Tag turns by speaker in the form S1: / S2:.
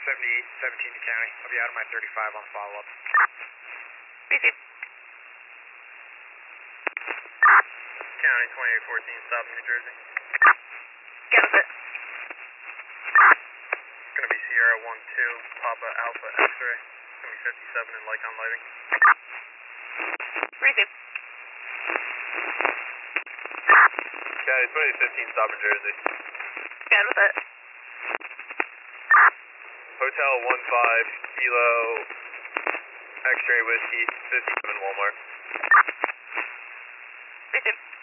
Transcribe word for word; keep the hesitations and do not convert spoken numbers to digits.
S1: seventy-eight, seventeen to county. I'll be out of my thirty-five on follow-up.
S2: Receive.
S3: County twenty-eight fourteen, stop New Jersey.
S2: Get with it.
S3: It's going to be Sierra one two, Papa Alpha X-ray. It's going to be fifty-seven in Lycon lighting.
S2: Receive.
S3: County twenty-eight fifteen, stop in Jersey.
S2: Get with it.
S3: Hotel one five, Kilo X-ray Whiskey, fifty-seven Walmart.
S2: Receive.